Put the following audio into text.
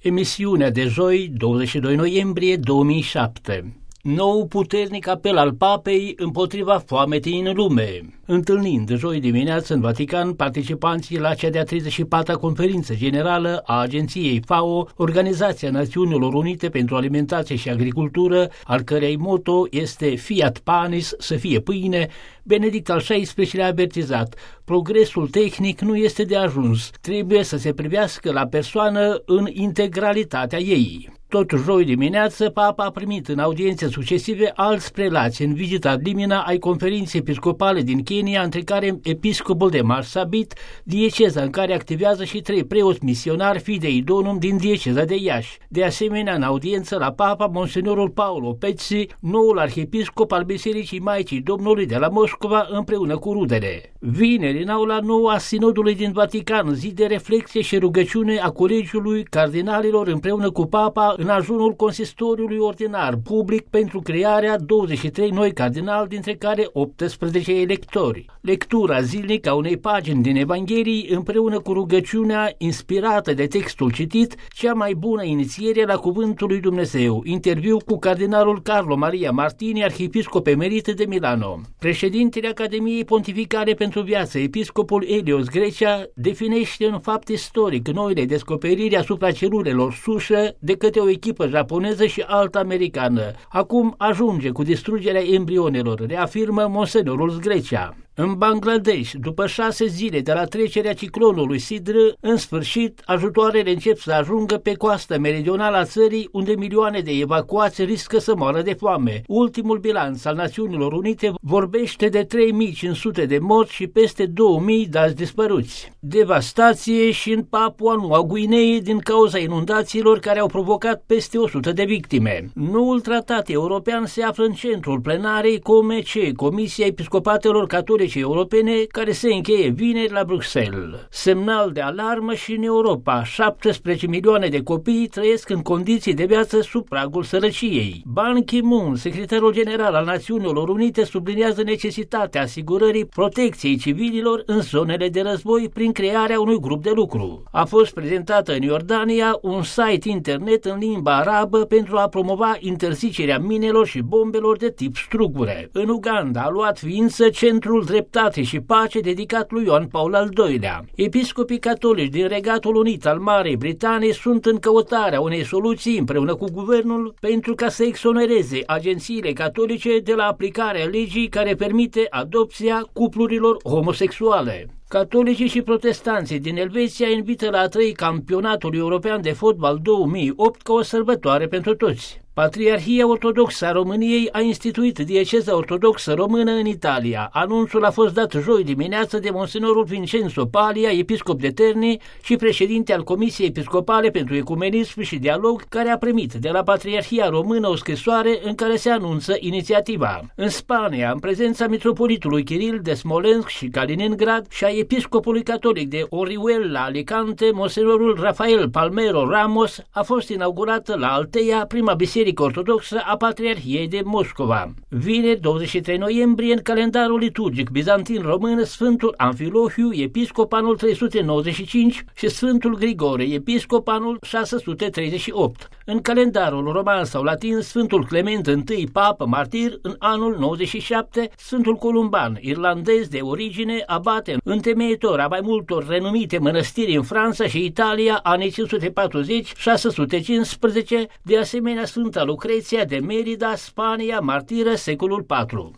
Emisiunea de joi, 22 noiembrie 2007. Nou puternic apel al Papei împotriva foametei în lume. Întâlnind joi dimineață în Vatican participanții la cea de-a 34-a conferință generală a agenției FAO, Organizația Națiunilor Unite pentru Alimentație și Agricultură, al cărei motto este Fiat Panis, să fie pâine, Benedict al XVI-lea a avertizat: progresul tehnic nu este de ajuns, trebuie să se privească la persoană în integralitatea ei. Tot joi dimineață, Papa a primit în audiențe succesive alți prelați în vizita limina ai conferinței episcopale din Kenya, între care episcopul de Marsabit, dieceza în care activează și 3 preoți misionari Fidei Donum din dieceza de Iași. De asemenea, în audiență la Papa, Monsenorul Paolo Pezzi, noul arhiepiscop al Bisericii Maicii Domnului de la Moscova, împreună cu rudele. Vineri, în aula nouă a Sinodului din Vatican, zi de reflexie și rugăciune a Colegiului Cardinalilor împreună cu Papa în ajunul consistoriului ordinar public pentru crearea 23 noi cardinali, dintre care 18 electori. Lectura zilnică a unei pagini din Evanghelii împreună cu rugăciunea inspirată de textul citit, cea mai bună inițiere la cuvântul lui Dumnezeu. Interviu cu cardinalul Carlo Maria Martini, arhiepiscop emerit de Milano. Președintele Academiei Pontificale pentru Viață, episcopul Elios Grecia, definește un fapt istoric noile descoperiri asupra celulelor sușă de către o echipă japoneză și alta americană. Acum ajunge cu distrugerea embrionelor, reafirmă Monsenorul Grecia. În Bangladesh, după 6 zile de la trecerea ciclonului Sidr, în sfârșit, ajutoarele încep să ajungă pe coasta meridională a țării, unde milioane de evacuați riscă să moară de foame. Ultimul bilanț al Națiunilor Unite vorbește de 3500 de morți și peste 2000 de dispăruți. Devastație și în Papua Noua Guinee din cauza inundațiilor care au provocat peste 100 de victime. Noul tratat european se află în centrul plenarei COMECE, Comisia Episcopatelor Catolice Europene, care se încheie vineri la Bruxelles. Semnal de alarmă și în Europa. 17 milioane de copii trăiesc în condiții de viață sub pragul sărăciei. Ban Ki-moon, secretarul general al Națiunilor Unite, subliniază necesitatea asigurării protecției civililor în zonele de război prin crearea unui grup de lucru. A fost prezentată în Iordania un site internet în limba arabă pentru a promova interzicerea minelor și bombelor de tip strugure. În Uganda a luat ființă Centrul Dreptate și Pace dedicat lui Ioan Paul al II-lea. Episcopii catolici din Regatul Unit al Marii Britanii sunt în căutarea unei soluții împreună cu guvernul pentru ca să exonereze agențiile catolice de la aplicarea legii care permite adopția cuplurilor homosexuale. Catolicii și protestanții din Elveția invită la a 3 campionatul european de fotbal 2008 ca o sărbătoare pentru toți. Patriarhia Ortodoxă a României a instituit dieceza ortodoxă română în Italia. Anunțul a fost dat joi dimineață de Monsenorul Vincenzo Palia, episcop de Terni și președinte al Comisiei Episcopale pentru Ecumenism și Dialog, care a primit de la Patriarhia Română o scrisoare în care se anunță inițiativa. În Spania, în prezența mitropolitului Kiril de Smolensk și Kaliningrad și a episcopului catolic de Orihuela Alicante, Monsenorul Rafael Palmero Ramos, a fost inaugurată la Alteia prima biserică ortodoxă a Patriarhiei de Moscova. Vineri, 23 noiembrie, în calendarul liturgic bizantin român, Sfântul Amfilohiu, episcop anul 395 și Sfântul Grigore, episcop anul 638. În calendarul roman sau latin, Sfântul Clement I, papă martir, în anul 97, Sfântul Columban, irlandez de origine, abate întemeitor a mai multor renumite mănăstiri în Franța și Italia, anii 540-615, de asemenea Sfânta Lucreția de Merida, Spania, martiră, secolul IV.